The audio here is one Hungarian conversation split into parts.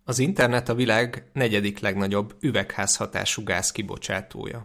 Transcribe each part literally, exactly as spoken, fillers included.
Az internet a világ negyedik legnagyobb üvegházhatású gáz kibocsátója.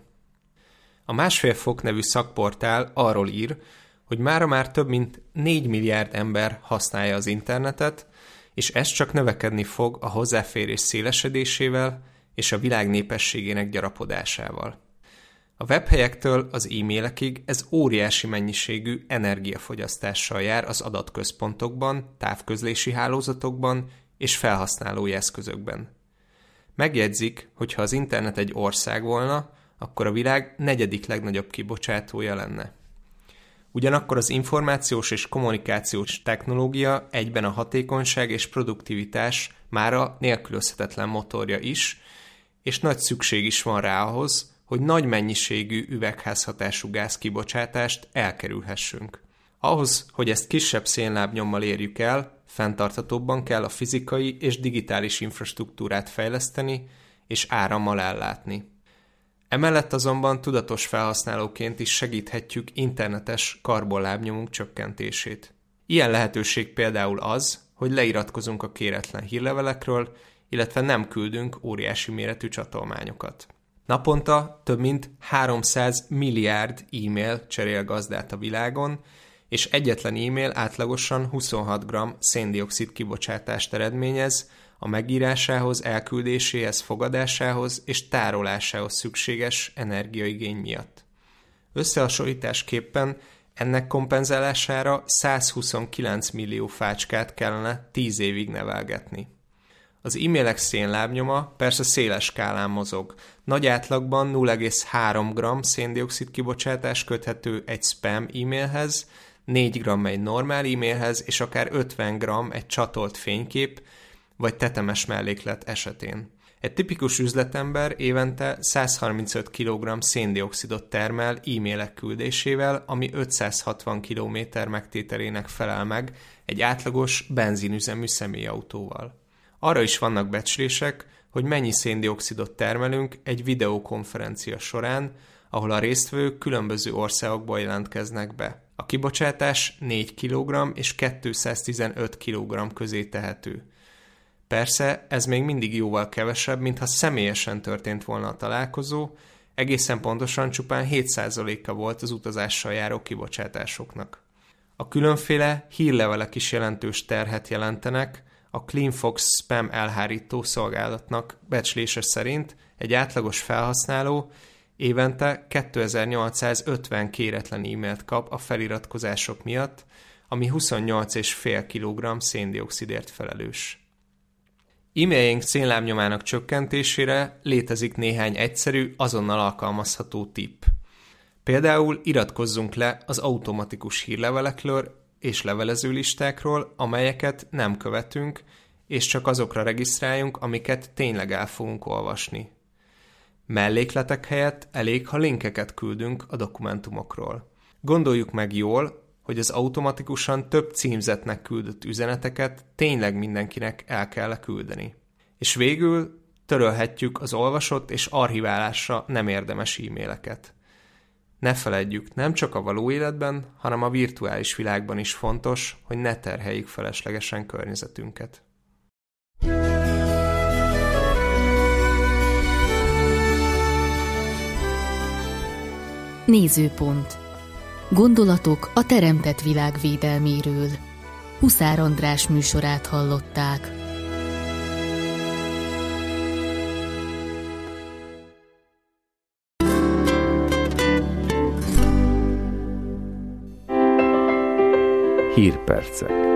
A Másfél Fok nevű szakportál arról ír, hogy mára már több mint négy milliárd ember használja az internetet, és ez csak növekedni fog a hozzáférés szélesedésével és a világ népességének gyarapodásával. A webhelyektől az e-mailekig ez óriási mennyiségű energiafogyasztással jár az adatközpontokban, távközlési hálózatokban és felhasználói eszközökben. Megjegyzik, hogy ha az internet egy ország volna, akkor a világ negyedik legnagyobb kibocsátója lenne. Ugyanakkor az információs és kommunikációs technológia egyben a hatékonyság és produktivitás mára nélkülözhetetlen motorja is, és nagy szükség is van rá ahhoz, hogy nagy mennyiségű üvegházhatású gázkibocsátást elkerülhessünk. Ahhoz, hogy ezt kisebb szénlábnyommal érjük el, fenntarthatóbban kell a fizikai és digitális infrastruktúrát fejleszteni és árammal ellátni. Emellett azonban tudatos felhasználóként is segíthetjük internetes karbonlábnyomunk csökkentését. Ilyen lehetőség például az, hogy leiratkozunk a kéretlen hírlevelekről, illetve nem küldünk óriási méretű csatolmányokat. Naponta több mint háromszáz milliárd e-mail cserél gazdát a világon, és egyetlen e-mail átlagosan huszonhat gramm széndioxid kibocsátást eredményez a megírásához, elküldéséhez, fogadásához és tárolásához szükséges energiaigény miatt. Összehasonlításképpen ennek kompenzálására százhuszonkilenc millió fácskát kellene tíz évig nevelgetni. Az e-mailek szénlábnyoma persze széles skálán mozog. Nagy átlagban nulla egész három gramm széndioxid kibocsátás köthető egy spam e-mailhez, négy gramm egy normál e-mailhez, és akár ötven gramm egy csatolt fénykép vagy tetemes melléklet esetén. Egy tipikus üzletember évente száz harmincöt kilogramm széndioxidot termel e-mailek küldésével, ami ötszázhatvan kilométer megtételének felel meg egy átlagos benzinüzemű személyautóval. Arra is vannak becslések, hogy mennyi széndioxidot termelünk egy videokonferencia során, ahol a résztvevők különböző országokból jelentkeznek be. A kibocsátás négy kilogramm és kétszáztizenöt kilogramm közé tehető. Persze ez még mindig jóval kevesebb, mintha személyesen történt volna a találkozó, egészen pontosan csupán hét százaléka volt az utazással járó kibocsátásoknak. A különféle hírlevelek is jelentős terhet jelentenek. A CleanFox spam elhárító szolgálatnak becslése szerint egy átlagos felhasználó évente kétezer-nyolcszázötven kéretlen e-mailt kap a feliratkozások miatt, ami huszonnyolc egész öt kilogramm széndioxidért felelős. E-mailjeink szénlábnyomának csökkentésére létezik néhány egyszerű, azonnal alkalmazható tipp. Például iratkozzunk le az automatikus hírlevelekről és levelezőlistákról, amelyeket nem követünk, és csak azokra regisztráljunk, amiket tényleg el fogunk olvasni. Mellékletek helyett elég, ha linkeket küldünk a dokumentumokról. Gondoljuk meg jól, hogy az automatikusan több címzetnek küldött üzeneteket tényleg mindenkinek el kell küldeni. És végül törölhetjük az olvasott és archiválásra nem érdemes e-maileket. Ne feledjük, nem csak a való életben, hanem a virtuális világban is fontos, hogy ne terheljük feleslegesen környezetünket. Nézőpont. Gondolatok a teremtett világ védelméről. Huszár András műsorát hallották. Hírpercek.